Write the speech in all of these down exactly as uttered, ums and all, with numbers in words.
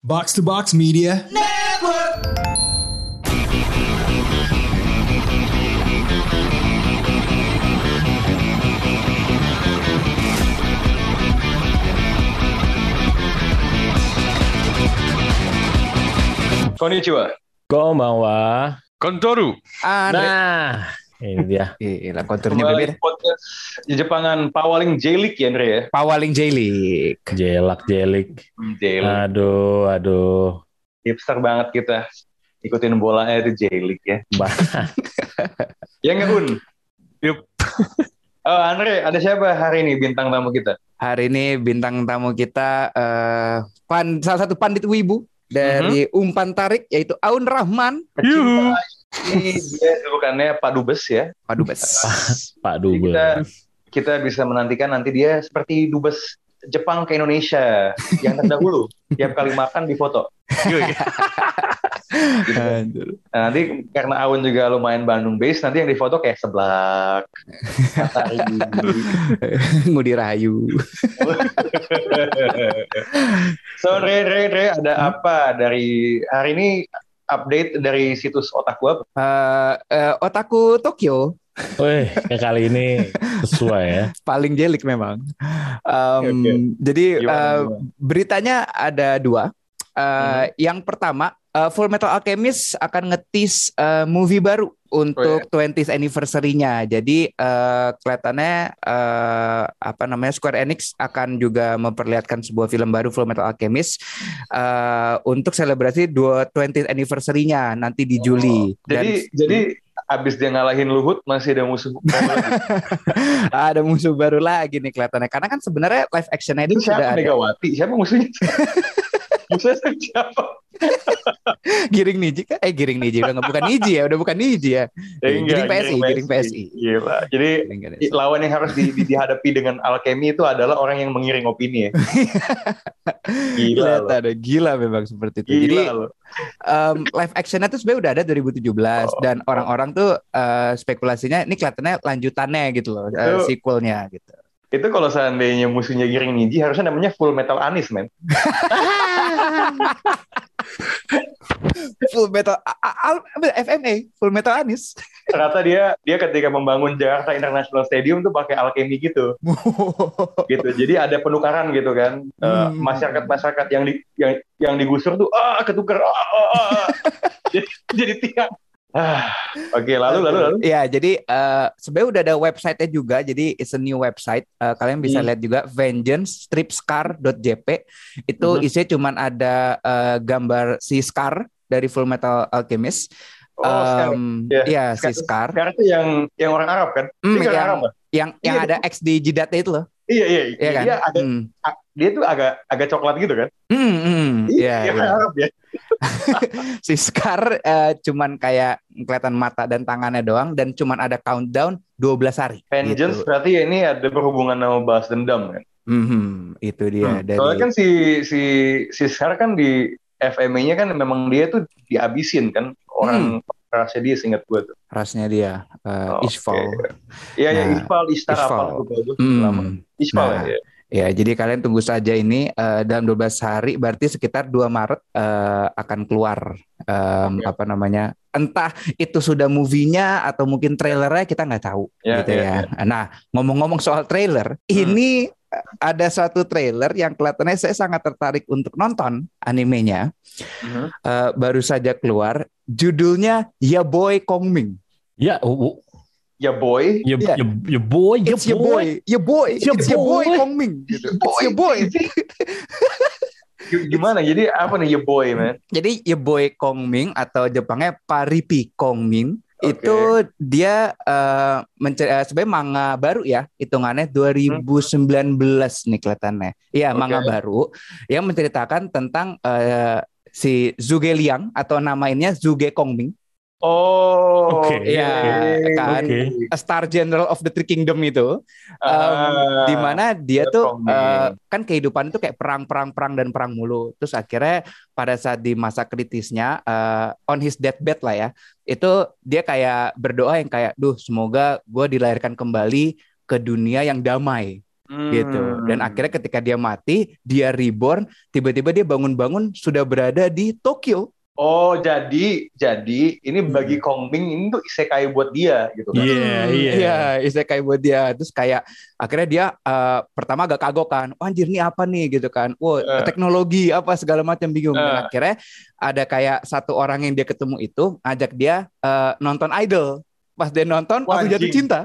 Box to Box Media Network. Konnichiwa. Konbanwa. Kontoru. Andre. Nah, ini dia. Gila, konturnya Kembali beda. podcast di Jepangan Pawaling Jelik ya Andre ya. Pawaling Jailik. Jelak jelik. Jelik. Aduh, aduh. Hipster banget kita. Ikutin bolanya itu Jelik ya. Bah. Ya nggak Un? Yup. Oh Andre, ada siapa hari ini bintang tamu kita? Hari ini bintang tamu kita eh, pan, salah satu pandit wibu dari Mhm. Umpan Tarik, yaitu Aun Rahman. Yuhu. Ini dia julukannya Pak Dubes ya. Pak Dubes. Pak Jadi Dubes. kita kita bisa menantikan nanti dia seperti Dubes Jepang ke Indonesia yang terdahulu. Tiap kali makan difoto. Gitu. Nah, nanti karena Aun juga lumayan Bandung base, nanti yang difoto kayak Seblak, Matahari. Ngudi Rahayu. So Re, Re, Re, ada apa dari hari ini, update dari situs Otaku apa? Eh, eh, Otaku Tokyo Wih, kali ini sesuai ya. paling jelik memang. Em, Oke. Jadi Gimana, eh, gimana? beritanya ada dua. Eh, Mhm. Yang pertama, eh, Full Metal Alchemist akan ngetis eh, movie baru untuk twentieth anniversary-nya. Jadi eh, kelihatannya eh, apa namanya Square Enix akan juga memperlihatkan sebuah film baru Full Metal Alchemist eh, untuk selebrasi dua twentieth anniversary-nya nanti di Juli. Dan Jadi jadi abis dia ngalahin Luhut masih ada musuh baru lagi. ada musuh baru lagi nih kelihatannya. Karena kan sebenarnya live action-nya Itu itu sudah siapa ada. Megawati? Siapa musuhnya? Musuhnya siapa? Giring Niji kan? Eh Giring Niji udah nggak bukan Niji ya, udah bukan Niji ya. Ya, enggak, Giring P S I, Giring P S I. Gila. Jadi Giring P S I. lawan yang harus di- di- dihadapi dengan alkemi itu adalah orang yang mengiring opini ya. Gila loh. Kelihatan, gila memang seperti itu. Gila Jadi loh. um, live actionnya tuh sebenarnya udah ada dua ribu tujuh belas Oh. dan orang-orang tuh uh, spekulasinya ini kelihatannya lanjutannya gitu loh, uh, Itu- sequelnya gitu. Itu kalau seandainya musuhnya Giring Niji harusnya namanya Full Metal Anis, men. Full Metal A- A- A- F M A, Full Metal Anis. Ternyata dia dia ketika membangun Jakarta International Stadium tuh pakai alkemi gitu. Gitu. Jadi ada penukaran gitu kan. Eh, Hmm. masyarakat-masyarakat yang di yang yang digusur tuh ah ketukar ah, ah, ah, ah. jadi jadi tiang. Ah, oke, lalu lalu lalu. Ya, jadi uh, sebenarnya udah ada website-nya juga. Jadi it's a new website. Uh, kalian bisa Hmm. lihat juga vengeance strip scar dot j p. Itu Mhm. isinya cuman ada uh, gambar si Scar dari Full Metal Alchemist. Oh, Scar. Um, Ya, Iya, Scar- si Scar. Sekarang tuh yang yang orang Arab kan? Hmm, Dia orang yang- Arab, kan? Yang yang Iya, ada X di jidatnya itu loh. Iya iya Iya kan? Dia agak Hmm. dia tuh agak agak coklat gitu kan? Hmm, hmm. Iya, Iya, iya. Arab ya. Si Scar eh, cuman kayak kelihatan mata dan tangannya doang dan cuman ada countdown dua belas hari. Vengeance Gitu. berarti ya ini ada berhubungan sama balas dendam kan? Mhm, itu dia Hmm. dari Soalnya kan si si si Scar kan di F M A-nya kan memang dia tuh dihabisin kan orang rasnya dia seingat gue tuh. rasnya dia eh, Oke. Ishval. Iya ya Nah, Isfal Ishtar apa Ishval. lupa gue. Hmm. Lama. Ishfal Nah, ya. Ya, jadi kalian tunggu saja ini eh, dalam dua belas hari, berarti sekitar dua Maret eh, akan keluar em, Oke. apa namanya? Entah itu sudah movie-nya atau mungkin trailernya kita nggak tahu Ya, gitu ya, ya. Nah, ngomong-ngomong soal trailer, ini eh, ada suatu trailer yang kelihatannya saya sangat tertarik untuk nonton animenya. Mhm. Eh, baru saja keluar, judulnya Ya Boy Kongming. Ya, uh, uh, Ya boy. ya, Iya. ya, ya boy, ya It's your boy, your boy, It's your it's your boy boy. Kongming. Gitu. It's your boy. G- Gimana? Jadi apa nih ya boy man? Jadi ya Boy Kongming atau Jepangnya Paripi Kongming Oke. itu dia eh, mencer- eh, sebenarnya manga baru ya, hitungannya dua ribu sembilan belas nih kelihatannya. Iya, Oke. manga baru yang menceritakan tentang eh, si Zhuge Liang atau namanya Zhuge Kongming. Oh. Oke. Iya, oke. kan. Oke. A Star General of the Three Kingdom itu, um, Ah, di mana dia ya, tuh Kongming. uh, kan kehidupan itu kayak perang perang perang dan perang mulu. Terus akhirnya pada saat di masa kritisnya uh, on his deathbed lah ya, itu dia kayak berdoa yang kayak, duh semoga gue dilahirkan kembali ke dunia yang damai. gitu. Dan Hmm. akhirnya ketika dia mati, dia reborn, tiba-tiba dia bangun-bangun sudah berada di Tokyo. Oh, jadi jadi ini bagi Hmm. Kong Ming ini tuh isekai buat dia gitu kan. Iya, Hmm, iya. Iya, isekai buat dia. Terus kayak akhirnya dia eh, pertama agak kagok kan. Oh, anjir ini apa nih gitu kan. Wah, Eh. teknologi apa segala macam bingung. Dan Eh. akhirnya ada kayak satu orang yang dia ketemu itu ngajak dia eh, nonton Idol. Pas dia nonton Wah, langsung jatuh anjing. cinta.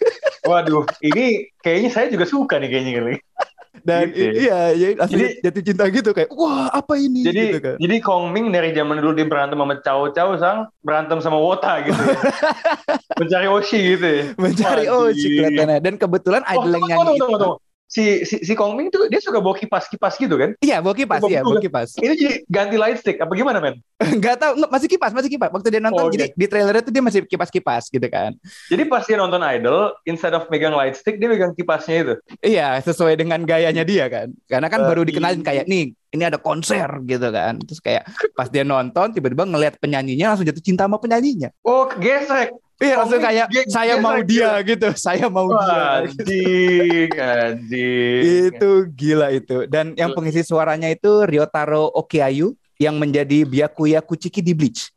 Waduh, ini kayaknya saya juga suka nih kayaknya kali. Dan Gitu ya. i- iya, iya langsung Jadi- jatuh cinta gitu kayak wah apa ini Jadi gitu kan. jadi Kong Ming dari zaman dulu dia berantem sama Cao Cao sang berantem sama Wota gitu ya. Mencari Oshi gitu ya. Mencari oh si Wajib. kelihatannya. Dan kebetulan Oh, Idol yang tunggu, nyanyi tunggu, itu. tunggu, tunggu. Si, si, si Kong Ming tuh dia suka bawa kipas-kipas gitu kan? Iya, bawa kipas, Bawa iya, buku bawa kan? kipas. Itu jadi ganti light stick apa gimana, men? Enggak tahu, nggak, masih kipas, masih kipas. Waktu dia nonton Oh, jadi di trailernya tuh dia masih kipas-kipas gitu kan. Jadi pas dia nonton Idol, instead of megang light stick, dia megang kipasnya itu. Iya, sesuai dengan gayanya dia kan. Karena kan baru Babi. dikenalin kayak nih, ini ada konser gitu kan. Terus kayak pas dia nonton tiba-tiba ngelihat penyanyinya langsung jatuh cinta sama penyanyinya. Oh, gesek. Iya, langsung Komik kayak ge- saya gesek mau gitu. dia gitu. Saya mau Wah, dia. Gitu. anjing, anjing. Itu gila itu. Dan yang pengisi suaranya itu Ryotaro Okiayu yang menjadi Byakuya Kuchiki di Bleach.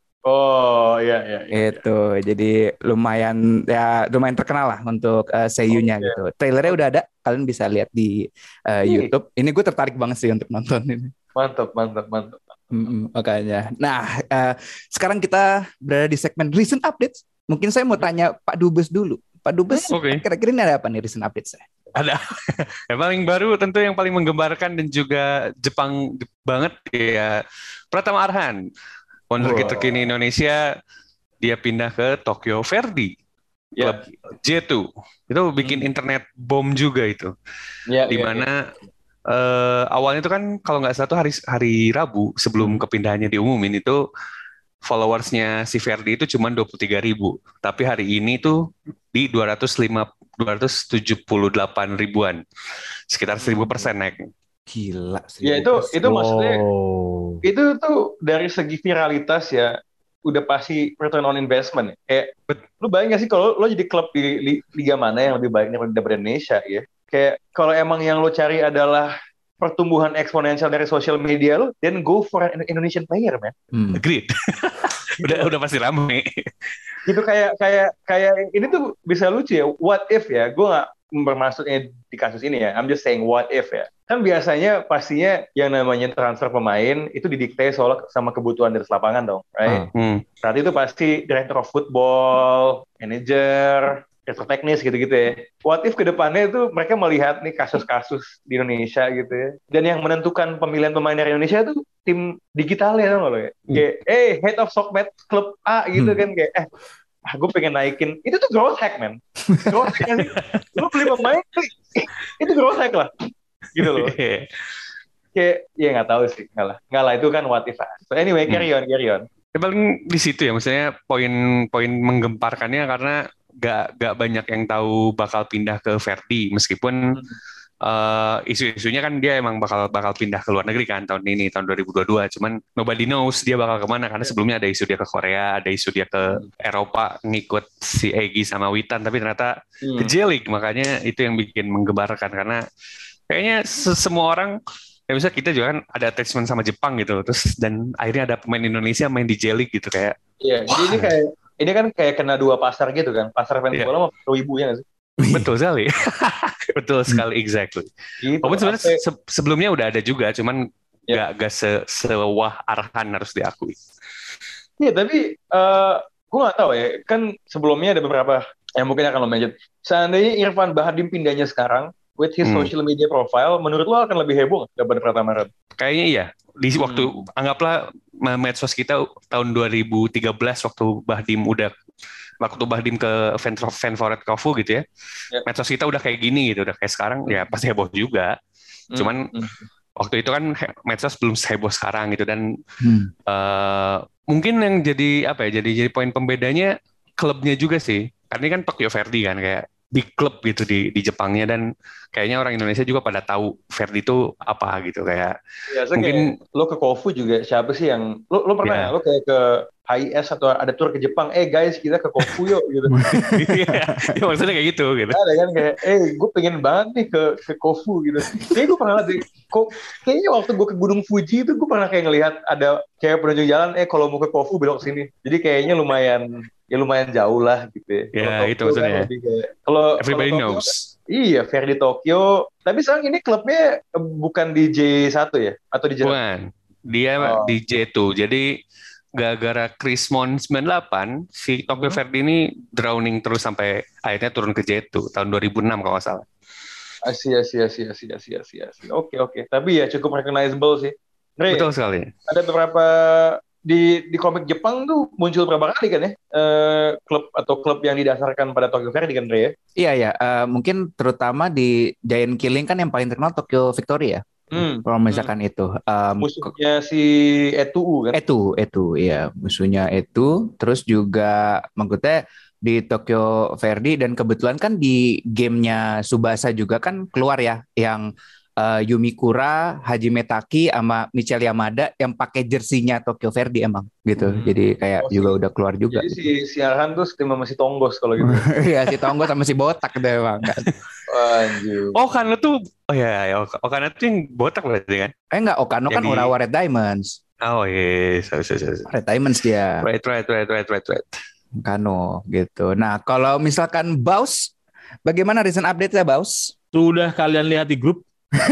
Oh, iya, iya. iya. Itu jadi lumayan ya lumayan terkenal lah untuk uh, seiyunya Oke. gitu. Trailernya udah ada, kalian bisa lihat di uh, Ih. YouTube. Ini gue tertarik banget sih untuk nonton ini. Mantap, mantap, mantap. Mm-mm, makanya. Nah, uh, sekarang kita berada di segmen recent updates. Mungkin saya mau tanya Pak Dubes dulu. Pak Dubes, Oke. kira-kira ini ada apa nih recent updates saya? Ada yang paling baru tentu yang paling menggembarkan dan juga Jepang banget ya Pratama Arhan, wonderkid Wow. terkini Indonesia, dia pindah ke Tokyo Verdy Ya, klub J dua. Itu bikin internet bom juga itu. ya, Di ya, ya. mana eh, awalnya itu kan kalau nggak salah tuh hari hari Rabu sebelum kepindahannya diumumin itu followersnya si Verdi itu cuma dua puluh tiga ribu, tapi hari ini tuh di dua ratus lima dua ratus tujuh puluh delapan ribuan, sekitar seribu persen naik. Gila sih. Ya, itu itu maksudnya Oh. itu tuh dari segi viralitas ya udah pasti return on investment ya. Kayak lu bayangin gak sih kalau lo jadi klub di li- liga mana yang lebih baik daripada Indonesia ya? Kayak kalau emang yang lo cari adalah pertumbuhan eksponensial dari sosial media lo, then go for an Indonesian player, man. Hmm. Agreed. udah udah pasti rame. Gitu kayak kayak kayak ini tuh bisa lucu ya. What if ya? Gue nggak bermaksudnya di kasus ini ya. I'm just saying what if ya. Kan biasanya pastinya yang namanya transfer pemain itu didikte soal sama kebutuhan dari lapangan dong, right? Hmm. Saat itu pasti director of football, manager, direktur teknis gitu-gitu ya. What if ke depannya itu mereka melihat nih kasus-kasus di Indonesia gitu ya. Dan yang menentukan pemilihan pemain dari Indonesia itu tim digitalnya tau gak lo ya. Kayak, eh head of Sokmed klub A gitu Hmm. kan kayak, eh ah, gue pengen naikin. Itu tuh growth hack, man. Growth hack kan sih. Lu beli pemain, itu growth hack lah. Gitu loh. Kayak, ya nggak tahu sih. Nggak lah. Nggak lah, itu kan what if. So anyway, carry on, carry on. Ya paling di situ ya, maksudnya poin-poin menggemparkannya karena gak, gak banyak yang tahu bakal pindah ke Verdi, meskipun eh, isu-isunya kan dia emang bakal bakal pindah ke luar negeri kan tahun ini, tahun dua ribu dua puluh dua, cuman nobody knows dia bakal kemana, karena sebelumnya ada isu dia ke Korea, ada isu dia ke Eropa ngikut si Egy sama Witan, tapi ternyata ke J-League, makanya itu yang bikin menggemparkan, karena kayaknya se- semua orang ya bisa kita juga kan ada attachment sama Jepang gitu, terus dan akhirnya ada pemain Indonesia main di J-League gitu, kayak Iya, jadi ini kayak ini kan kayak kena dua pasar gitu kan. Pasar fans Iya. bola sama ibu ya nggak sih? betul sekali. Betul sekali, exactly. Gitu. Walaupun sebenarnya Sampai- se- sebelumnya udah ada juga, cuman Ya. nggak nggak se sewah Arhan harus diakui. Iya, tapi eh gue nggak tahu ya. Kan sebelumnya ada beberapa yang mungkin akan lo mention. Seandainya Irfan Bahdim pindahnya sekarang with his Hmm. social media profile, menurut lo akan lebih heboh nggak daripada Pratama Arhan? Kayaknya iya. Di Hmm. waktu anggaplah me- medsos kita tahun dua ribu tiga belas waktu Bahdim udah waktu Bahdim ke fan fan favorite Kofu gitu ya. Ya. Medsos kita udah kayak gini gitu, udah kayak sekarang ya pasti heboh juga. Cuman Hmm. waktu itu kan he- medsos belum seheboh sekarang gitu, dan Hmm. eh, mungkin yang jadi apa ya, jadi jadi poin pembedanya klubnya juga sih, karena ini kan Tokyo Verdy kan kayak big club gitu di di Jepangnya, dan kayaknya orang Indonesia juga pada tahu Verdy itu apa gitu, kayak Biasa mungkin kayak lo ke Kofu juga siapa sih yang lo lo pernah Ya. ya, lo kayak ke H I S atau ada tour ke Jepang, eh guys kita ke Kofu yuk gitu. Ya maksudnya kayak gitu gitu. Ada kan kayak, eh gue pengen banget nih ke ke Kofu gitu. Kayaknya gue pernah di, kok kayaknya waktu gue ke Gunung Fuji itu gue pernah kayak ngelihat ada kayak penunjuk jalan, eh kalau mau ke Kofu belok sini. Jadi kayaknya lumayan ya lumayan jauh lah gitu ya. Ya Kalau itu Tokyo maksudnya. kan lebih kayak, kalau Everybody kalau Tokyo knows. kan- Iya, Fair di Tokyo. Tapi sekarang ini klubnya eh, bukan di J satu ya? Atau di J satu? Bukan. Dia Oh. di J dua. Jadi gara-gara Krismon sembilan puluh delapan, si Tokyo Hmm. Verdy ini drowning terus sampai akhirnya turun ke J dua tahun dua ribu enam kalau nggak salah. Asia, Asia, Asia, Asia, Asia, Asia, Asia. Oke, oke. Tapi ya cukup recognizable sih. Andre, Betul sekali. ada beberapa di di komik Jepang tuh muncul berapa kali kan ya eh, klub atau klub yang didasarkan pada Tokyo Verdy kan, Andre ya? Iya ya, eh, mungkin terutama di Giant Killing kan yang paling terkenal Tokyo Victory ya. Hmm. Kalau misalkan itu, um, Musuhnya si Etuu kan? Etu, Etu, ya musuhnya Etu. Terus juga maksudnya di Tokyo Verdy dan kebetulan kan di gamenya Tsubasa juga kan keluar ya yang uh, Yumikura, Hajime Taki sama Michelle Yamada yang pakai jersinya Tokyo Verdy emang gitu. Hmm. Jadi kayak Oh, juga si- udah keluar juga. Jadi si si Arhan tuh setim sama si Tonggos kalau gitu. Iya si Tonggo sama si Botak deh emang kan. Anjir. Oh kan lo tuh, oh ya, ya Okana tuh yang botak berarti kan? Eh enggak, Okano Yang kan di- Urawa Red Diamonds. Oh iya, yes, yes, yes, yes. Red Diamonds dia. Right, right, right, right, right, right. Kano gitu. Nah, kalau misalkan Baus, bagaimana recent update ya Baus? Sudah kalian lihat di grup?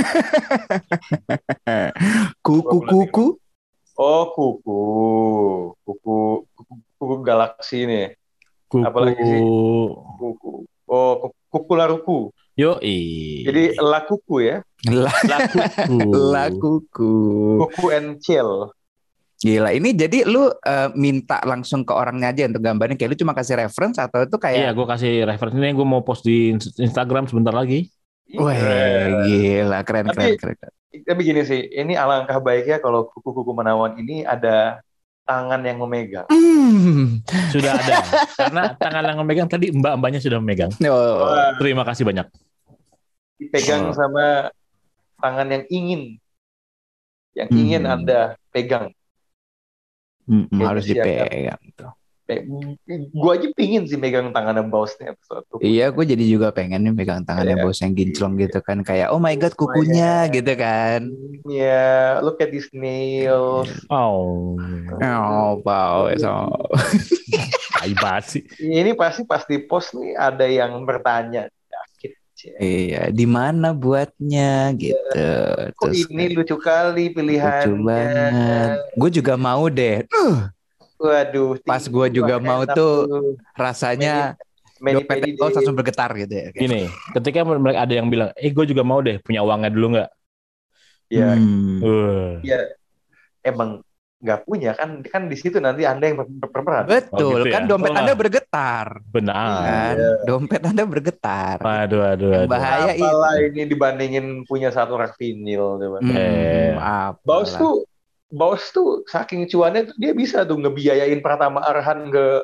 Kuku kuku. Oh, kuku. Kuku kuku, kuku galaksi nih. Kuku. Apalagi sih? Kuku. Oh, kuku, kuku laruku. Yoi. Jadi lakuku ya. Lah, Lakuku. lah kuku. Kuku and chill. Gila, ini jadi lu eh, minta langsung ke orangnya aja untuk gambarnya, kayak lu cuma kasih reference atau itu Iya, kayak gue kasih referensi ini. Gue mau post di Instagram sebentar lagi. wah, gila, keren keren Tapi- keren. keren. Tapi gini sih, ini alangkah baiknya kalau kuku-kuku menawan ini ada tangan yang memegang. Hmm. Sudah ada. Karena tangan yang memegang tadi mbak-mbaknya sudah memegang. Oh. Wah, Terima kasih banyak. dipegang Oh. sama tangan yang ingin. Yang Hmm. ingin Anda pegang. Hmm, Kayaknya harus sih akan- dipegang tuh. Gue aja pingin sih megang tangannya Bausnya episode tuh. Iya, gue jadi juga pengen nih pegang tangannya Iya. bos yang ginclong gitu kan, kayak oh my god kukunya gitu kan. Ya, look at these nails. Oh. Oh, wow, so. Tai banget sih. Ini pasti pasti post nih ada yang bertanya. Yakin, Cek. Iya, di mana buatnya gitu. Kok ini lucu kali pilihannya. lucu banget. Gue juga mau deh. Uh, Waduh. Pas gua juga mau enak tuh. rasanya Meni- dompetnya meni- Baus langsung bergetar gitu ya. Gini, ketika mereka ada yang bilang, eh gue juga mau deh punya uangnya dulu nggak? Ya, Hmm. Uh. ya emang nggak punya kan kan di situ nanti Anda yang ber- berperan. Oh, Betul, gitu kan ya? dompet Wah. Anda bergetar. Benar. Kan? Iya. Dompet Anda bergetar. Aduh, aduh, Yang aduh. bahaya itu. Apalah ini dibandingin punya satu rak vinil coba. Hmm, Eh. apalah. Baus tuh Baus tuh saking cuannya tuh dia bisa tuh ngebiayain Pratama Arhan ke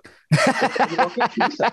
bisa.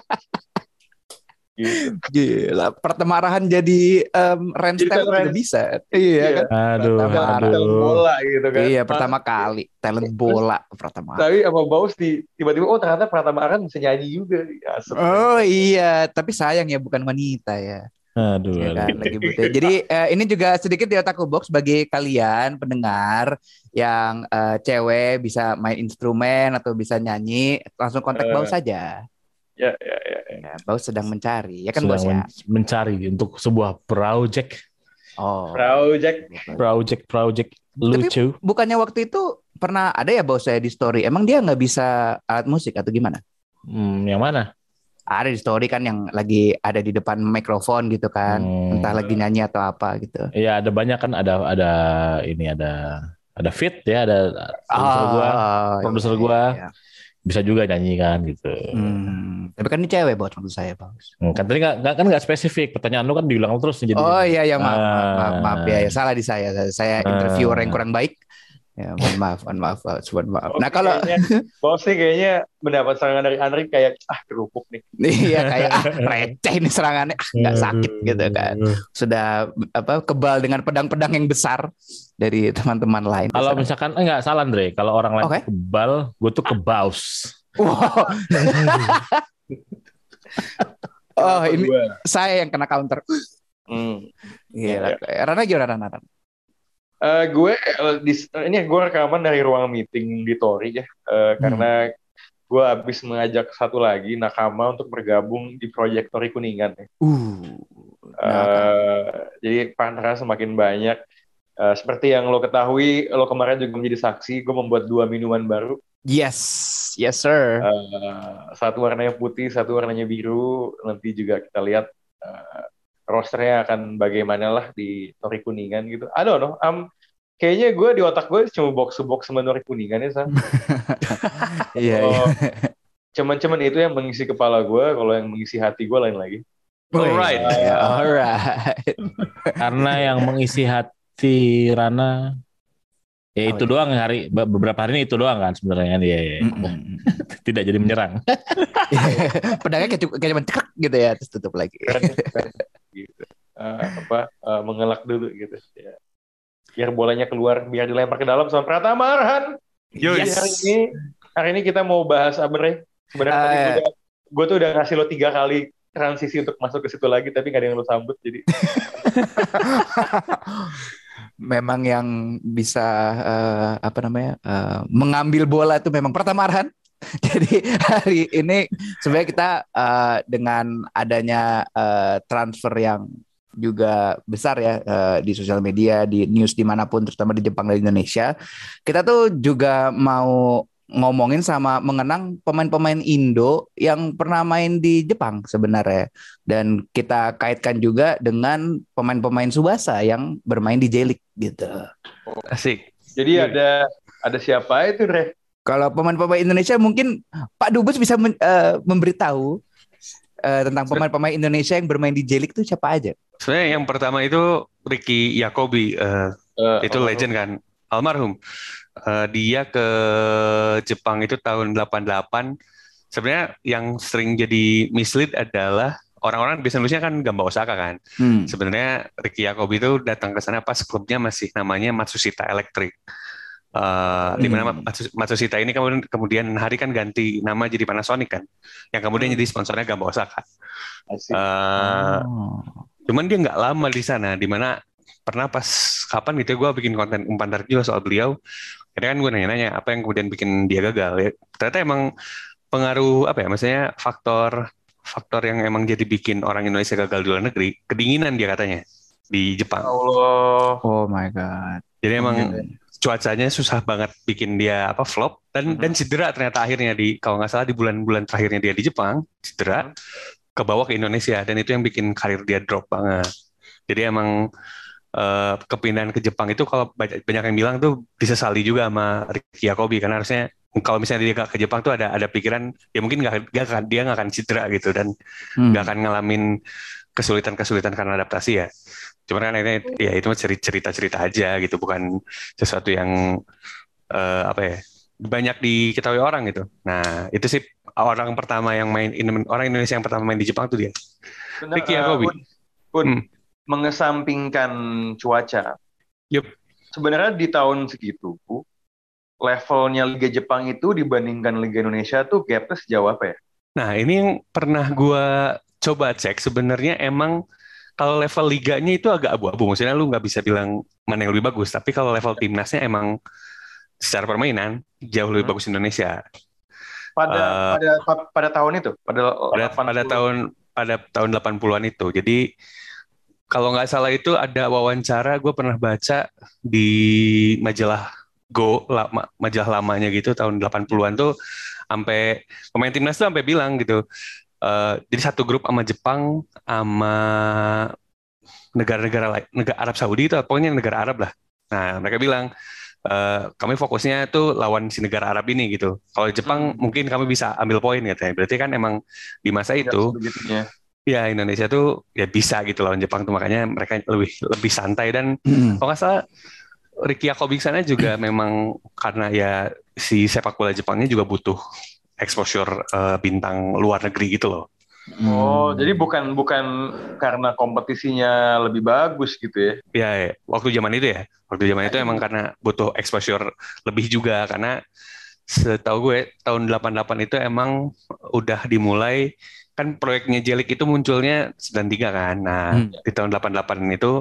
Gitu. Gila, pertemarahan jadi um, range Jadi talent kan juga range. bisa. Iya Iya. kan? Aduh, Pertama, Talent aduh. bola gitu kan. Iya, pertama kali talent bola pertama. Tapi sama Baus di tiba-tiba oh ternyata Pratama Arhan bisa nyanyi juga. Asep. Oh iya, tapi sayang ya bukan wanita ya. Aduh, Ya kan, aduh. lagi butuh. Jadi eh, ini juga sedikit di Otaku Box bagi kalian pendengar yang eh, cewek bisa main instrumen atau bisa nyanyi, langsung kontak Eh. Baus saja. Ya, ya, ya. Ya, Baus sedang mencari, ya kan Sedang Bos ya. men- mencari untuk sebuah project, Oh. Project. project, project lucu. Bukannya waktu itu pernah ada ya Baus saya di story. Emang dia nggak bisa alat musik atau gimana? Hmm, yang mana? Ada di story kan yang lagi ada di depan mikrofon gitu kan. Hmm. Entah lagi nyanyi atau apa gitu. Iya, ada banyak kan, ada ada ini ada ada fit ya, ada produser gua, Oh, produser iya, gua. iya. Bisa juga nyanyi kan gitu. Hmm. Tapi kan ini cewek Baus maksud saya Baus. Hmm, kan tadi nggak nggak- kan nggak spesifik, pertanyaan lu kan diulang terus nih jadi. Oh iya ya maaf, maaf, maaf, Ah. maaf ya, ya salah di saya. Saya Ah. interviewer yang kurang baik. Ya, mohon maaf, mohon maaf, mohon maaf. Bos Nah kalau kayaknya, bos nih kayaknya mendapat serangan dari Andri kayak ah kerupuk nih. iya kayak ah receh ini serangannya, ah nggak sakit gitu kan. Sudah apa kebal dengan pedang-pedang yang besar dari teman-teman lain. Kalau misalkan enggak salah Andre, kalau orang lain Oke. kebal, gue tuh kebaus. Wow. Oh ini Gua. saya yang kena counter. Hmm. Iya. Rana gimana Rana? Eh, gue eh, di- ini gue rekaman dari ruang meeting di Tori ya, Eh, karena gue habis mengajak satu lagi nakama untuk bergabung di proyek Tori Kuningan ya. Uh. Eh, jadi partnernya semakin banyak. Eh, seperti yang lo ketahui, lo kemarin juga menjadi saksi, gue membuat dua minuman baru. Yes, yes sir. Eh, satu warnanya putih, satu warnanya biru. Nanti juga kita lihat eh, rosternya akan bagaimana lah di Tori Kuningan gitu. I don't know. Um, kayaknya gue di otak gue cuma box-box sama Tori Kuningan ya, Sam. Iya. Oh, cuman-cuman itu yang mengisi kepala gue. Kalau yang mengisi hati gue lain lagi. Alright. Ya, alright. Karena yang mengisi hati Rana, ya itu doang hari beberapa hari ini itu doang kan sebenarnya dia ya. Tidak jadi menyerang. Pedangnya kayak, kayak cuma cekak gitu ya, terus tutup lagi. Gitu. Uh, apa uh, mengelak dulu gitu ya. Biar bolanya keluar, biar dilempar ke dalam sama Pratama Arhan. Jadi Yes. hari ini hari ini kita mau bahas apa nih? Sebenarnya Uh, tadi gue udah, gue tuh udah ngasih lo tiga kali transisi untuk masuk ke situ lagi, tapi nggak ada yang lo sambut jadi. Memang yang bisa uh, apa namanya uh, mengambil bola itu memang Pratama Arhan. Jadi hari ini sebenarnya kita uh, dengan adanya uh, transfer yang juga besar ya uh, di sosial media, di news dimanapun, terutama di Jepang dan Indonesia, kita tuh juga mau ngomongin sama mengenang pemain-pemain Indo yang pernah main di Jepang sebenarnya, dan kita kaitkan juga dengan pemain-pemain Tsubasa yang bermain di J-League gitu. Asik. Jadi ada ada siapa itu, Dre? Kalau pemain-pemain Indonesia mungkin Pak Dubes bisa men, uh, memberitahu uh, tentang pemain-pemain Indonesia yang bermain di J-League itu siapa aja? Sebenarnya yang pertama itu Ricky Yakobi, uh, Uh, itu legend kan, almarhum. Uh, dia ke Jepang itu tahun delapan delapan. Sebenarnya yang sering jadi mislead adalah orang-orang biasanya nulisnya kan Gamba Osaka kan. Hmm. Sebenarnya Ricky Yakobi itu datang ke sana pas klubnya masih namanya Matsushita Electric. Uh, Hmm. di mana Matsu- Matsushita ini kemudian kemudian hari kan ganti nama jadi Panasonic kan, yang kemudian jadi sponsornya Gamba Osaka. asik. Uh, Oh. Cuman dia nggak lama di sana, di mana pernah pas kapan gitu gue bikin konten umpan tarik juga soal beliau. Karena kan gue nanya-nanya apa yang kemudian bikin dia gagal ya. Ternyata emang pengaruh apa ya, maksudnya faktor faktor yang emang jadi bikin orang Indonesia gagal di luar negeri, kedinginan dia katanya di Jepang. Allah. Oh my god. Jadi emang Okay. cuacanya susah banget bikin dia apa flop dan Mhm. dan cedera ternyata akhirnya di kalau nggak salah di bulan-bulan terakhirnya dia di Jepang cedera ke bawah ke Indonesia, dan itu yang bikin karir dia drop banget. Jadi emang eh, kepindahan ke Jepang itu kalau banyak, banyak yang bilang tuh disesali juga sama Ricky Yakobi, karena harusnya kalau misalnya dia nggak ke Jepang tuh ada ada pikiran ya mungkin nggak nggak akan dia nggak akan cedera gitu dan Hmm. nggak akan ngalamin kesulitan-kesulitan karena adaptasi ya. Cuman kan akhirnya ya itu mah ceri- cerita-cerita aja gitu, bukan sesuatu yang eh, apa ya banyak diketahui orang gitu. Nah itu sih orang pertama yang main Indo- orang Indonesia yang pertama main di Jepang tuh dia. Benar, Ricky eh, Yakobi. Bun, Bun, Hmm. mengesampingkan cuaca. Yup. Sebenarnya di tahun segitu, levelnya Liga Jepang itu dibandingkan Liga Indonesia tuh gapnya sejauh apa ya? Nah ini yang pernah gua coba cek, sebenarnya emang kalau level liganya itu agak abu-abu. Maksudnya lu nggak bisa bilang mana yang lebih bagus, tapi kalau level timnasnya emang secara permainan jauh lebih Hmm. bagus Indonesia. Pada Eh, pada pa- pada tahun itu, pada pada delapan pada puluh. tahun pada tahun delapan puluhan itu. Jadi kalau nggak salah itu ada wawancara gue pernah baca di majalah Go, lama, majalah lamanya gitu tahun delapan puluhan tuh, sampai pemain timnas tuh sampai bilang gitu. eh, jadi satu grup sama Jepang sama negara-negara lain, negara Arab Saudi itu pokoknya negara Arab lah. Nah, mereka bilang eh, kami fokusnya tuh lawan si negara Arab ini gitu. Kalau Jepang Hmm. mungkin kami bisa ambil poin katanya. Berarti kan emang di masa Nggak itu sebegitunya. ya Indonesia tuh ya bisa gitu lawan Jepang tuh, makanya mereka lebih lebih santai dan Hmm. kalau nggak salah Ricky Yakobi sana juga memang karena ya si sepak bola Jepangnya juga butuh exposure uh, bintang luar negeri gitu loh. Oh, hmm. jadi bukan bukan karena kompetisinya lebih bagus gitu ya? Ya, ya. waktu zaman itu ya, waktu zaman itu emang karena butuh exposure lebih juga karena setahu gue tahun delapan puluh delapan itu emang udah dimulai kan proyeknya Jelik itu munculnya sembilan puluh tiga kan. Nah, hmm. di tahun delapan puluh delapan itu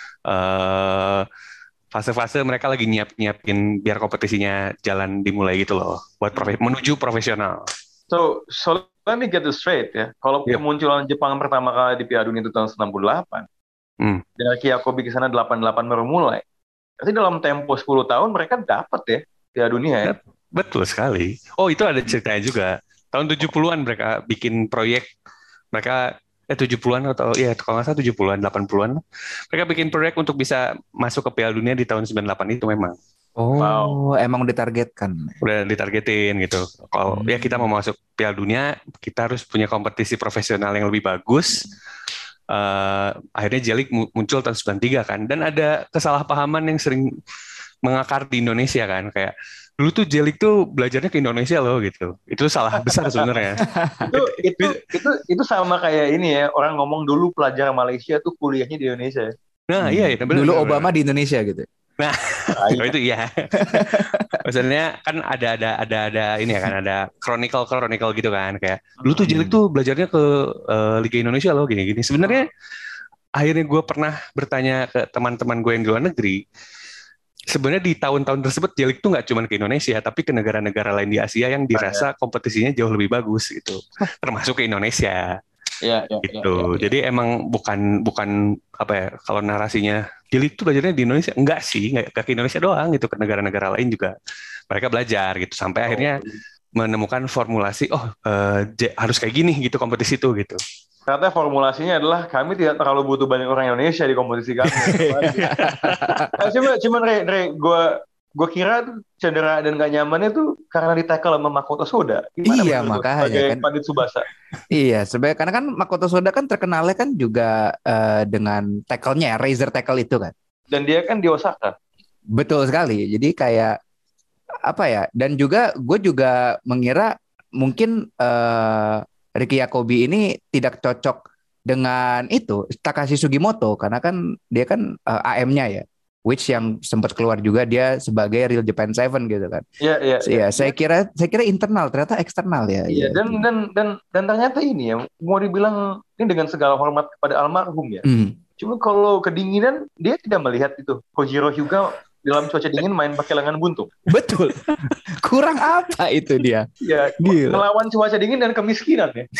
uh, fase-fase mereka lagi nyiap-nyiapin biar kompetisinya jalan dimulai gitu loh, buat profe- menuju profesional. So, so let me get this straight ya. Kalau yep. kemunculan Jepang pertama kali di Piala Dunia itu tahun sembilan puluh delapan, hmm. dan Ricky Yakobi ke sana delapan puluh delapan baru mulai. Berarti dalam tempo sepuluh tahun mereka dapat ya Piala Dunia ya. Betul sekali. Oh, itu ada ceritanya juga. Tahun tujuh puluhan mereka bikin proyek, mereka eh tujuh puluhan atau ya kalau nggak salah tujuh puluhan, delapan puluhan. Mereka bikin proyek untuk bisa masuk ke Piala Dunia di tahun sembilan puluh delapan itu memang. Oh, wow. Emang ditargetkan. Udah ditargetin gitu. Kalau hmm. ya kita mau masuk Piala Dunia, kita harus punya kompetisi profesional yang lebih bagus. Uh, akhirnya Jelik muncul tahun sembilan puluh tiga kan. Dan ada kesalahpahaman yang sering mengakar di Indonesia kan. Kayak dulu tuh Jelik tuh belajarnya ke Indonesia loh gitu. Itu salah besar sebenarnya. itu, itu itu itu sama kayak ini ya. Orang ngomong dulu pelajar Malaysia tuh kuliahnya di Indonesia. Nah hmm. iya. iya bener, dulu bener, Obama bener. Di Indonesia gitu. Nah, oh itu iya. Maksudnya kan ada ada ada ada ini ya kan ada chronicle chronicle gitu kan kayak dulu tuh Jelik tuh belajarnya ke uh, Liga Indonesia loh gini-gini. Sebenarnya akhirnya gue pernah bertanya ke teman-teman gue yang di luar negeri. Sebenarnya di tahun-tahun tersebut Jelik tuh nggak cuma ke Indonesia tapi ke negara-negara lain di Asia yang dirasa kompetisinya jauh lebih bagus gitu. Termasuk ke Indonesia. Ya, ya, gitu. Ya, ya, ya. Jadi emang bukan bukan apa ya kalau narasinya Jelik itu belajarnya di Indonesia enggak sih, enggak ke Indonesia doang gitu, ke negara-negara lain juga mereka belajar gitu sampai oh. akhirnya menemukan formulasi oh uh, j- harus kayak gini gitu kompetisi itu gitu. Ternyata formulasinya adalah kami tidak terlalu butuh banyak orang Indonesia di kompetisi kami. nah, cuma cuman Re, Re gue gue kira cedera dan gak nyamannya tuh karena di tackle sama Makoto Soda. Gimana iya makanya sebagai kan. Pandit Tsubasa. Iya sebenarnya karena kan Makoto Soda kan terkenalnya kan juga uh, dengan tackle-nya razor tackle itu kan. Dan dia kan di Osaka. Betul sekali. Jadi kayak apa ya? Dan juga gue juga mengira mungkin uh, Ricky Yakobi ini tidak cocok dengan itu Takashi Sugimoto karena kan dia kan uh, A M-nya ya. Which yang sempat keluar juga dia sebagai Real Japan Seven gitu kan. Iya iya. Iya, saya kira saya kira internal ternyata eksternal ya. Iya dan dan dan dan ternyata ini ya mau dibilang ini dengan segala hormat kepada almarhum ya. Hmm. Cuma kalau kedinginan dia tidak melihat itu Kojiro Hyuga dalam cuaca dingin main pakai lengan buntung. Betul. Kurang apa itu dia? Ya, melawan cuaca dingin dan kemiskinan ya.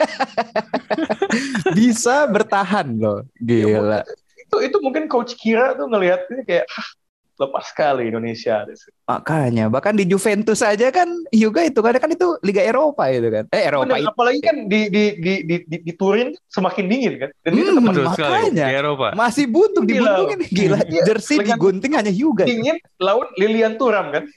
Bisa bertahan loh. Gila. Ya, itu itu mungkin coach Kira tuh ngelihatnya kayak ah, lepas sekali Indonesia. Makanya bahkan di Juventus saja kan Hyuga itu kan kan itu Liga Eropa itu kan. Eh Eropa itu. Apalagi kan di di di di di, di Turin semakin dingin kan. Dan hmm, itu tempat makanya di Eropa. Masih buntung dibuntingin gila. Ya, jersey digunting hanya Hyuga. Dingin lawan Lilian Thuram kan.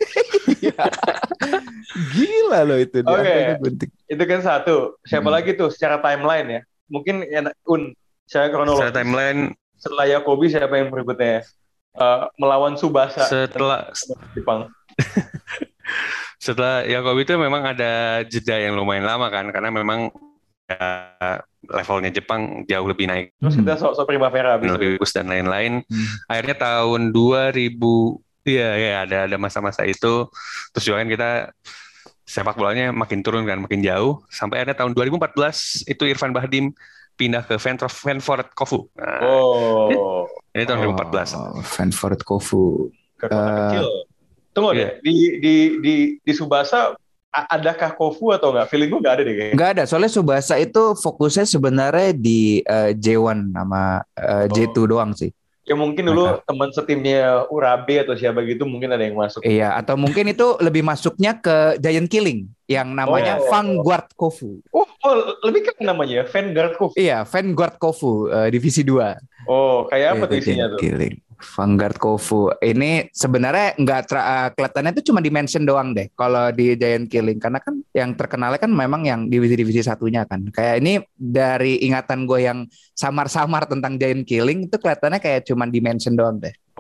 Gila loh itu dia. Oke. Okay. Itu kan satu. Siapa hmm. lagi tuh secara timeline ya? Mungkin ya, Un secara kronologis. Secara timeline setelah Yakobi siapa yang berikutnya? Uh, melawan Tsubasa setelah Jepang. Setelah Yakobi itu memang ada jeda yang lumayan lama kan karena memang ya, levelnya Jepang jauh lebih naik. Terus kita sok-sok Primavera lebih bagus dan lain-lain. Hmm. Akhirnya tahun dua ribu iya ya ada ada masa-masa itu terus juga kan kita sepak bolanya makin turun kan makin jauh sampai ada tahun dua ribu empat belas itu Irfan Bahdim pindah ke Feyenoord Kofu. Nah, oh. Ini, ini tahun oh, dua ribu empat belas. Feyenoord Kofu. Ke kota uh, kecil. Tunggu yeah. deh, di di di di Tsubasa adakah Kofu atau enggak? Feeling gue enggak ada deh kayaknya. Enggak ada, soalnya Tsubasa itu fokusnya sebenarnya di uh, J satu sama uh, J dua oh. doang sih. Ya mungkin dulu nah, teman setimnya Urabe atau siapa gitu mungkin ada yang masuk. Iya, atau mungkin itu lebih masuknya ke Giant Killing yang namanya oh, Vanguard Kofu. Oh, oh lebih kan namanya Vanguard Kofu. Iya, Vanguard Kofu uh, divisi dua. Oh, kayak apa tuh isinya tuh? Killing. Vanguard Kofu. Ini sebenarnya nggak tra- uh, kelihatannya itu cuma dimention doang deh kalau di Giant Killing karena kan yang terkenalnya kan memang yang divisi-divisi satunya kan. Kayak ini dari ingatan gue yang samar-samar tentang Giant Killing itu kelihatannya kayak cuma dimension doang deh.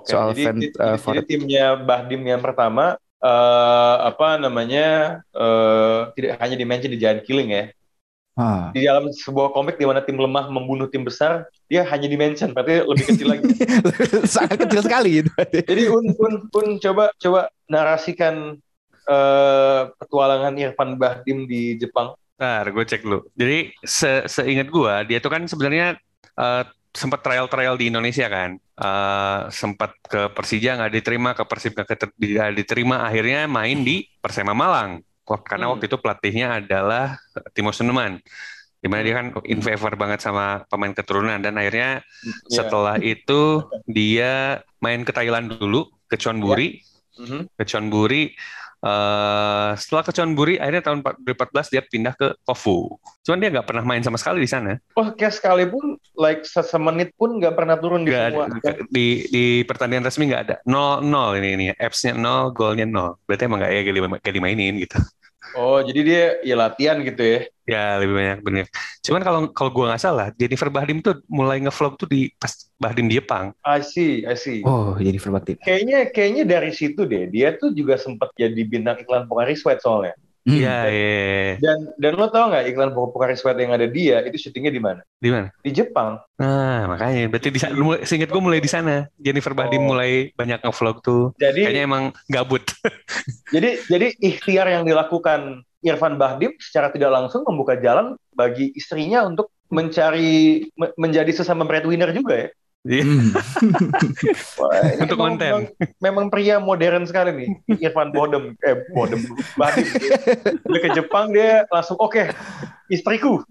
Okay, soal jadi, fan, jadi, uh, jadi timnya Bahdim yang pertama uh, apa namanya uh, tidak hanya dimention di Giant Killing ya. Ah. Di dalam sebuah komik di mana tim lemah membunuh tim besar, dia hanya dimention, berarti lebih kecil lagi. Sangat kecil sekali itu. Jadi un un un coba coba narasikan uh, petualangan Irfan Bahdim di Jepang. Ntar gue cek dulu. Jadi se seingat gue dia tuh kan sebenarnya uh, sempat trial-trial di Indonesia kan, uh, sempat ke Persija nggak diterima, ke Persib nggak diterima, akhirnya main di Persema Malang. Karena hmm. waktu itu pelatihnya adalah Timo Suneman, dimana hmm. dia kan in favor banget sama pemain keturunan, dan akhirnya yeah. setelah itu dia main ke Thailand dulu, ke Chonburi, yeah. mm-hmm. ke Chonburi. Uh, setelah ke Chonburi, akhirnya tahun dua ribu empat belas dia pindah ke Kofu. Cuman dia nggak pernah main sama sekali di sana. Oh, kayak sekalipun, like semenit pun nggak pernah turun di gak semua. Ada, di di pertandingan resmi nggak ada. Nol nol ini ini. Apps-nya nol, golnya nol. Berarti emang nggak ya gak dimainin gitu. Oh, jadi dia ya latihan gitu ya? Ya lebih banyak bener. Cuman kalau kalau gue nggak salah, Jennifer Bahdim tuh mulai ngevlog tuh di pas Bahdim di Jepang. I see, I see. Oh, Jennifer Bahdim. Kayaknya kayaknya dari situ deh. Dia tuh juga sempat jadi bintang iklan Pocari Sweat soalnya. Iya, hmm. iya. Dan dan lo tau nggak iklan Pocari Sweat yang ada dia itu syutingnya di mana? Di mana? Di Jepang. Nah, makanya berarti di sana, seingat gue mulai di sana. Jennifer Bahdim oh. mulai banyak ngevlog tuh. Jadi kayaknya emang gabut. jadi jadi ikhtiar yang dilakukan Irfan Bahdim secara tidak langsung membuka jalan bagi istrinya untuk mencari me- menjadi sesama breadwinner juga ya. Hmm. Wah, untuk memang, konten. Memang, memang pria modern sekali nih, Irfan Bodem, eh Bodem, Bahdim. Dia ke Jepang dia langsung oke, okay, istriku,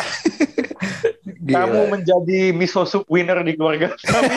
kamu menjadi miso soup winner di keluarga kami.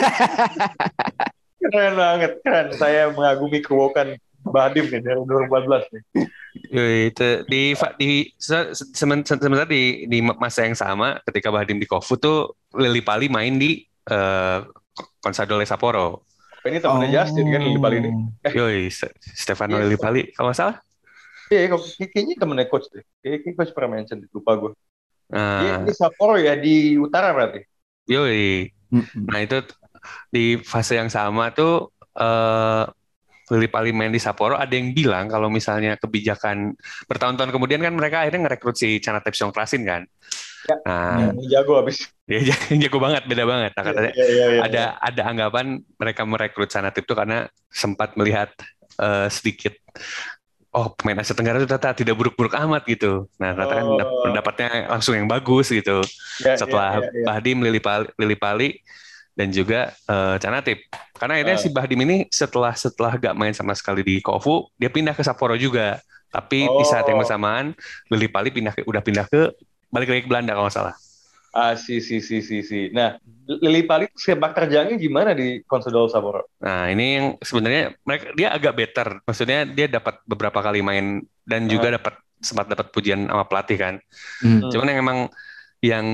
Keren banget, keren. Saya mengagumi kewokan Bahdim nih dari dua ribu empat belas nih. Itu di di sementara di di masa yang sama ketika Bahdim di Kofu tuh Lily Pali main di uh, Consadole Sapporo. Ini temennya oh. Justin kan Lily Pali ini. Eh. Yoi, Stefano yeah. Lily Pali kalau nggak salah. Iya, yeah, kayaknya temennya coach deh. Kayaknya coach pernah mention, lupa gue. Uh, Dia di Sapporo ya, di utara berarti. Yoi. Mm-hmm. Nah itu di fase yang sama tuh uh, Lily Pali main di Sapporo, ada yang bilang kalau misalnya kebijakan bertahun-tahun kemudian kan mereka akhirnya ngerekrut si Canatep Songkrasin kan. Ya, nah, yang jago abis. Ya, jago banget, beda banget. Nah, katanya ya, ya, ya, ada ya. ada anggapan mereka merekrut Canatep itu karena sempat melihat uh, sedikit oh pemain Asia Tenggara itu ternyata tidak buruk-buruk amat gitu. Nah, ternyata kan oh. pendapatnya langsung yang bagus gitu. Ya, setelah ya, ya, ya. Bahdim, Lily Pali, Lily Pali dan juga uh, Canatip. Karena akhirnya uh. si Bahdim ini setelah setelah gak main sama sekali di Kofu, dia pindah ke Sapporo juga. Tapi oh. di saat yang bersamaan, Lily Pali pindah ke, udah pindah ke balik lagi ke Belanda kalau nggak salah. Ah, si si si si si. Nah, Lily Pali sepak terjangnya gimana di Consadole Sapporo? Nah, ini yang sebenarnya mereka dia agak better. Maksudnya dia dapat beberapa kali main dan juga uh. dapat sempat dapat pujian sama pelatih kan. Hmm. Cuman yang emang yang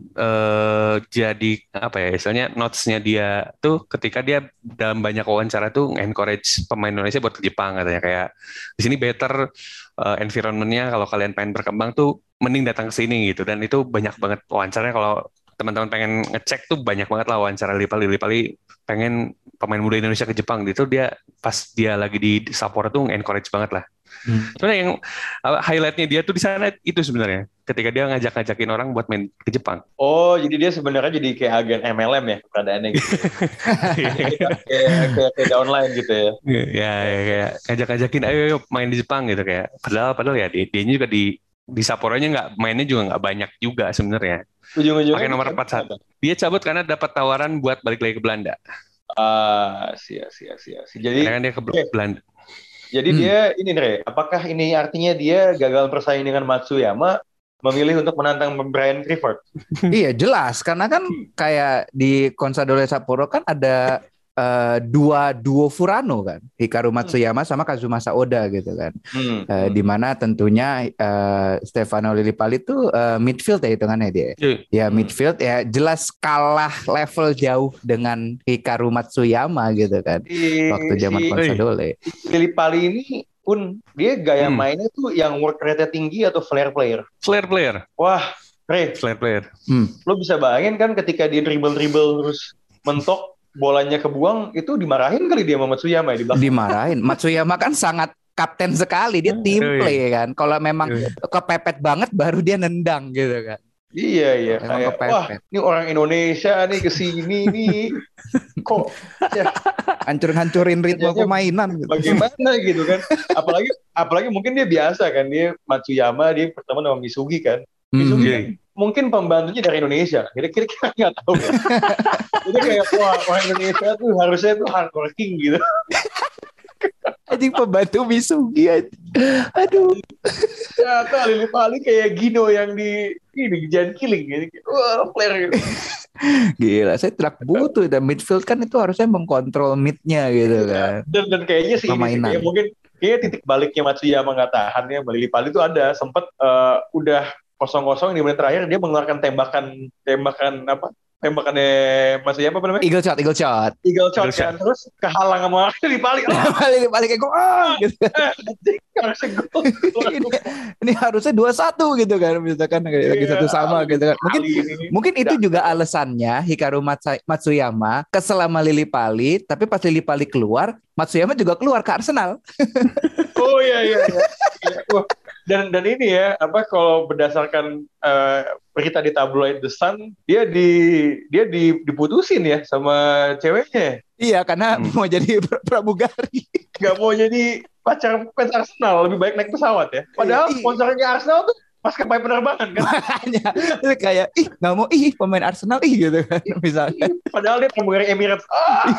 uh, jadi apa ya istilahnya notes-nya dia tuh ketika dia dalam banyak wawancara tuh encourage pemain Indonesia buat ke Jepang katanya kayak di sini better uh, environment-nya kalau kalian pengen berkembang tuh mending datang ke sini gitu dan itu banyak banget wawancaranya kalau teman-teman pengen ngecek tuh banyak banget lah wawancara Lily Pali Lily Pali pengen pemain muda Indonesia ke Jepang gitu dia pas dia lagi di Sapporo tuh encourage banget lah. Hmm. Sebenarnya yang uh, highlightnya dia tuh di sana itu sebenarnya ketika dia ngajak-ngajakin orang buat main ke Jepang. Oh, jadi dia sebenarnya jadi kayak agen M L M ya keadaannya gitu. kayak, kayak kayak online gitu ya. Ya, ya kayak ngajak-ngajakin ayo, ayo main di Jepang gitu kayak. Padahal padahal ya dia, dia juga di di Sapporo-nya nggak mainnya juga nggak banyak juga sebenarnya. Ujung-ujungnya pakai nomor empat puluh satu. Dia cabut karena dapat tawaran buat balik lagi ke Belanda. Ah, sia sia sia. Jadi karena kan dia ke okay. Belanda. Jadi hmm. dia ini Dre, apakah ini artinya dia gagal bersaing dengan Matsuyama memilih untuk menantang Brian Clifford? Iya jelas, karena kan kayak di Consadole Sapporo kan ada uh, dua duo Furano kan, Hikaru Matsuyama sama Kazumasa Oda gitu kan, hmm. uh, di mana tentunya uh, Stefano Lily Pali itu uh, midfield ya hitungannya dia, hmm. ya midfield ya jelas kalah level jauh dengan Hikaru Matsuyama gitu kan, si, waktu zaman si, Consadole. Lily Pali ini pun dia gaya hmm. mainnya tuh yang work rate-nya tinggi atau flare player? Flare player. Wah, Re, flare player. Hmm. Lo bisa bayangin kan ketika dia dribble-dribble terus mentok bolanya kebuang itu dimarahin kali dia sama Matsuyama ya di belakang. Dimarahin. Matsuyama kan sangat kapten sekali, dia tim play kan. Kalau memang kepepet banget baru dia nendang gitu kan. Iya iya Emang kayak kepepet. wah ini orang Indonesia nih kesini nih kok ya Hancur-hancurin ritme Kayaknya permainan gitu. bagaimana gitu kan. Apalagi apalagi mungkin dia biasa kan, dia Matsuyama dia pertama sama Misugi kan. Misugi Hmm. kan mungkin pembantunya dari Indonesia. Kira-kira kita nggak tahu ya. Jadi kayak wah orang Indonesia tuh harusnya tuh hardworking gitu. Anjing pembantu Misugi aja. Aduh. Ya kali kali kayak Gino yang di ini Giant Killing gitu. Wah player gitu. Gila, saya tidak butuh dan midfield kan itu harusnya mengkontrol mid-nya gitu kan. Dan dan kayaknya sih ini sih, Permainan. kayak mungkin kayak titik baliknya Matsuyama nggak tahan ya, Lillipali itu ada sempet eh, udah kosong-kosong di menit terakhir dia mengeluarkan tembakan tembakan apa tembakannya Matsuyama apa namanya Eagle shot, eagle shot. eagle shot Eagle kan, terus kehalang sama Lillipali. Ah, Balik balik kayak gol ah, gitu. harusnya gol. ini, ini harusnya dua satu gitu kan, misalkan lagi Iya, satu sama gitu kan. Mungkin kali ini. mungkin itu juga alasannya Hikaru Matsa- Matsuyama kesel sama Lillipali, tapi pas Lillipali keluar, Matsuyama juga keluar ke Arsenal. Oh iya iya. iya. Iya, wah. Dan dan ini ya apa kalau berdasarkan eh, berita di tabloid The Sun, dia di dia di, diputusin ya sama ceweknya. Iya, karena Hmm. mau jadi pra- pramugari. Gak mau jadi pacar fans Arsenal, lebih baik naik pesawat ya. Padahal Iya. sponsornya Arsenal tuh maskapai penerbangan kan. Makanya itu kayak ih nggak mau ih pemain Arsenal ih gitu kan misalnya. Padahal dia pramugari Emirates. Ah,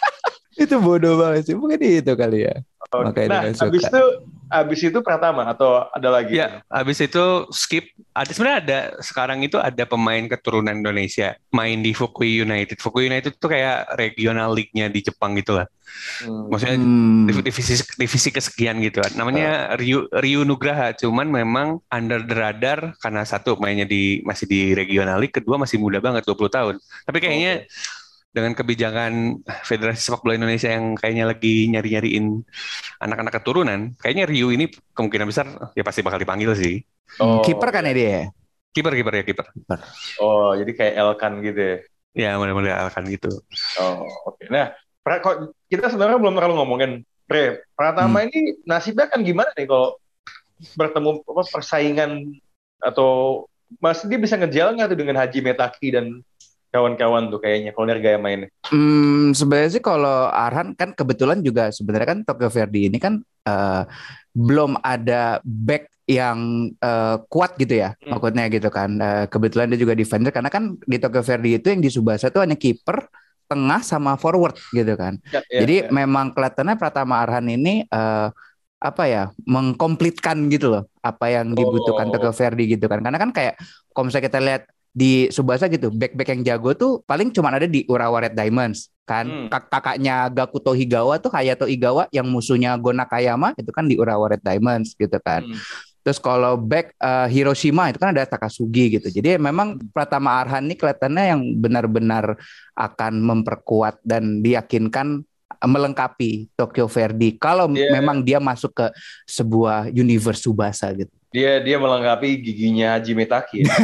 Itu bodoh banget sih. Mungkin itu kali ya. Makanya nah, dia nggak suka. abis itu abis itu Pratama atau ada lagi? Ya, habis itu skip. Ada sebenarnya ada sekarang itu ada pemain keturunan Indonesia main di Fukui United. Fukui United itu kayak regional league-nya di Jepang gitu lah. Hmm. Maksudnya Hmm. divisi divisi kesekian gitu kan. Namanya Ryu Ryu Nugraha, cuman memang under the radar karena satu mainnya di masih di regional league, kedua masih muda banget dua puluh tahun. Tapi kayaknya dengan kebijakan Federasi Sepak Bola Indonesia yang kayaknya lagi nyari-nyariin anak-anak keturunan, kayaknya Ryu ini kemungkinan besar ya pasti bakal dipanggil sih. Oh, Kiper kan ya dia. Kiper kiper ya kiper. Oh, jadi kayak Elkan gitu ya. Ya mudah-mudahan akan gitu. Oh, oke. Nah, pra- kok kita sebenarnya belum terlalu ngomongin Pre. Pratama Hmm. ini nasibnya kan gimana nih kalau bertemu apa persaingan atau masih dia bisa ngejalan nggak tuh dengan Haji Metaki dan kawan-kawan tuh kayaknya kalau dari gaya mainnya. Hmm, sebenarnya sih kalau Arhan kan kebetulan juga sebenarnya kan Tokyo Verdy ini kan eh, belum ada back yang eh, kuat gitu ya, Hmm. maksudnya gitu kan. Eh, kebetulan dia juga defender karena kan di Tokyo Verdy itu yang di Tsubasa itu hanya kiper, tengah sama forward gitu kan. Ya, ya, Jadi ya. memang kelihatannya Pratama Arhan ini eh, apa ya, mengkomplitkan gitu loh apa yang dibutuhkan Oh. Tokyo Verdy gitu kan. Karena kan kayak kalau misalnya kita lihat di Tsubasa gitu, back-back yang jago tuh paling cuma ada di Urawa Red Diamonds kan. Hmm. Kak- kakaknya Gakuto Higawa tuh Hayato Higawa yang musuhnya Go Nakayama itu kan di Urawa Red Diamonds gitu kan. Hmm. Terus kalau back eh, Hiroshima itu kan ada Takasugi gitu. Jadi memang Pratama Arhan ini kelihatannya yang benar-benar akan memperkuat dan diyakinkan eh, melengkapi Tokyo Verdy kalau Iya. memang dia masuk ke sebuah universe Tsubasa gitu. Dia dia melengkapi giginya Haji Metaki. Ya.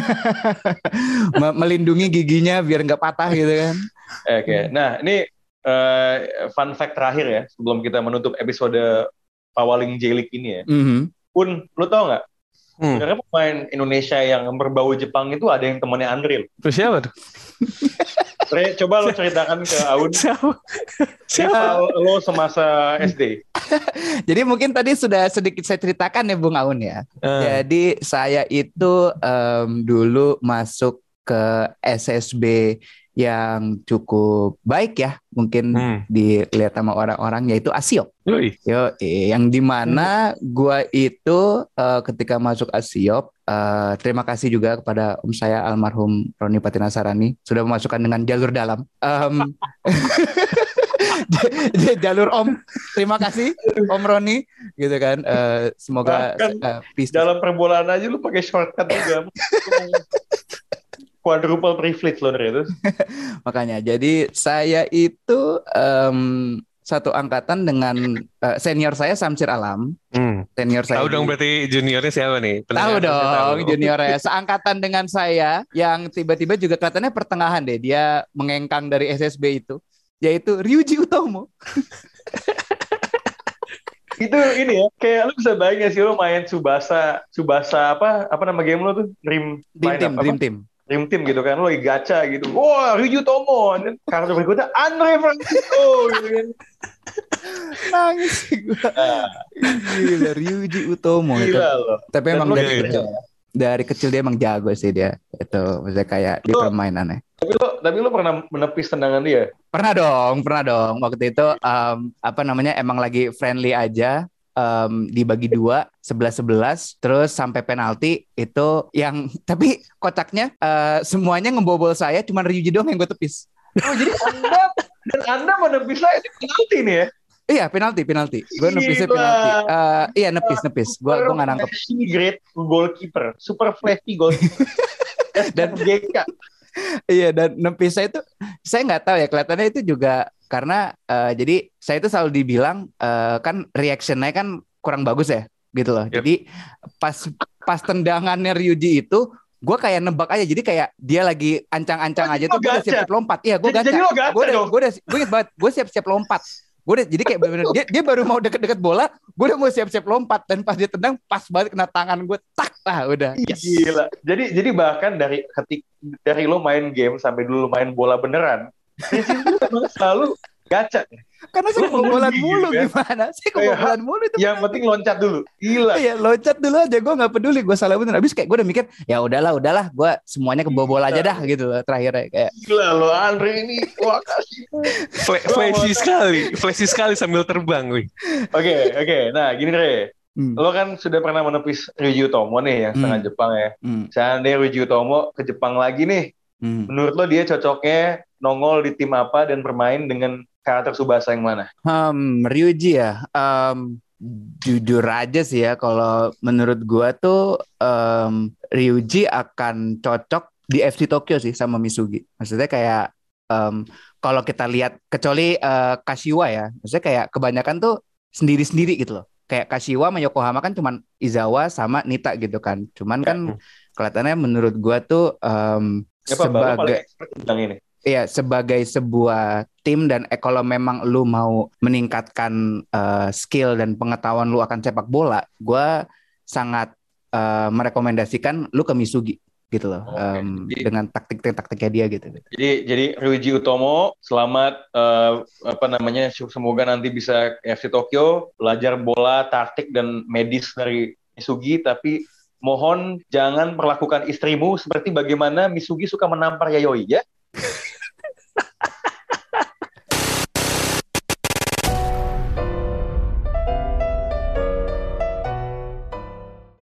Me- melindungi giginya biar nggak patah gitu kan. Eh, Oke. Nah, ini eh, fun fact terakhir ya sebelum kita menutup episode Pawaling J-League ini ya. Mhm. Pun, lu tau nggak? Hmm. Sebenarnya pemain Indonesia yang berbau Jepang itu ada yang temannya Andre. Terus siapa tuh? Re, coba lo ceritakan ke Aun Siapa? rival lo semasa S D. Jadi mungkin tadi sudah sedikit saya ceritakan ya Bung Aun ya. Jadi saya itu em, dulu masuk ke S S B yang cukup baik ya, mungkin Hmm. dilihat sama orang-orang, yaitu Asiop. Yoi. Yo, eh, yang dimana gua itu eh, ketika masuk Asiop, eh, terima kasih juga kepada om saya almarhum Roni Patinasarani sudah memasukkan dengan jalur dalam. Em, j- jalur om, terima kasih Om Roni, gitu kan. Eh, semoga Bahkan eh, peace. Dalam perbolaan aja lu pakai shortcut juga. Quadruple privilege lo dari itu. Makanya, jadi saya itu em, satu angkatan dengan eh, senior saya Samsir Alam, Hmm. senior saya. Tahu di- dong berarti juniornya siapa nih? Tahu Pendengar dong, pasti tahu. juniornya seangkatan dengan saya yang tiba-tiba juga kelihatannya pertengahan deh, dia mengengkang dari S S B itu. yaitu Ryuji Utomo. Itu ini ya, kayak lu bisa bayangin sih lu main Tsubasa, Tsubasa apa apa nama game lu tuh? Dream Dream Team, Dream Team. Dream Team gitu kan, lu lagi gacha gitu. Wah, Ryuji Utomo. Dan karakter berikutnya Andre Francisco gitu kan. Nangis gue. Gila, Ryuji Utomo itu. Gila loh. Tapi Dan emang lu dari kayak- kecil, dari kecil dia emang jago sih dia. Itu maksudnya kayak di Lu- permainannya. Tapi lu tapi lu pernah menepis tendangan dia? Pernah dong, pernah dong. Waktu itu em, apa namanya emang lagi friendly aja. em, dibagi dua, sebelas sebelas, terus sampai penalti itu yang tapi kocaknya eh, semuanya ngebobol saya, cuman Ryuji doang yang gue tepis. Oh, jadi Anda dan Anda menepis saya di penalti nih ya? Iya penalti, penalti. Gue nepisnya Gila. penalti. Eh, iya nepis, nepis. Gue gue nggak nangkep. Flashy great goalkeeper, super flashy goalkeeper. Dan- G K. Iya dan nepisnya itu saya nggak tahu ya kelihatannya itu juga karena eh, jadi saya itu selalu dibilang eh, kan reactionnya kan kurang bagus ya gitu loh. Yep. Jadi pas pas tendangannya Ryuji itu gue kayak nebak aja jadi kayak dia lagi ancang-ancang Oh, aja jadi tuh lo gue udah gacha? siap-siap lompat. Iya gue Jadi- gacha. jadi lo gacha Gue udah dong? gue udah gue inget banget gue siap-siap lompat. Gue udah jadi kayak bener-bener dia, dia baru mau deket-deket bola, gue udah mau siap-siap lompat dan pas dia tendang pas banget kena tangan gue tak ah udah. Yes. Gila. Jadi jadi bahkan dari ketik dari lo main game sampai dulu lo main bola beneran, di sini memang selalu gacha. Karena saya Lu mau kebobolan uji mulu gitu ya? gimana? Saya Kayak, kebobolan mulu itu. Yang penting loncat dulu. Gila. Iya, loncat dulu aja. Gue nggak peduli. Gue salah bener. Abis kayak gue udah mikir, ya udahlah, udahlah. Gue semuanya kebobol aja dah gitu loh. Terakhirnya kayak. Gila lo Andre ini. Wah kasih. Fla- Flashy sekali, flashy sekali sambil terbang, wih. Oke oke. Nah gini Re. Hmm. Lo kan sudah pernah menepis Ryuji Utomo nih yang setengah Hmm. Jepang ya. Hmm. Seandainya Ryuji Utomo ke Jepang lagi nih, Hmm. menurut lo dia cocoknya nongol di tim apa dan bermain dengan karakter Tsubasa yang mana? Hmm, Ryuji ya. Um, jujur aja sih ya. Kalau menurut gue tuh um, Ryuji akan cocok di F C Tokyo sih sama Misugi. Maksudnya kayak um, kalau kita lihat kecuali uh, Kashiwa ya. Maksudnya kayak kebanyakan tuh sendiri-sendiri gitu loh. Kayak Kashiwa sama Yokohama kan cuman Izawa sama Nita gitu kan. Cuman kan kelihatannya menurut gua tuh um, Siapa baru paling sebagai expert tentang ini? iya sebagai sebuah tim dan eh, kalau memang lu mau meningkatkan uh, skill dan pengetahuan lu akan sepak bola, gua sangat uh, merekomendasikan lu ke Misugi gitu loh. Oke, Um, jadi- dengan taktik-taktiknya dia gitu. Jadi jadi Ryuji Utomo selamat eh, apa namanya semoga nanti bisa ke F C Tokyo belajar bola, taktik dan medis dari Misugi tapi mohon jangan perlakukan istrimu seperti bagaimana Misugi suka menampar Yayoi ya.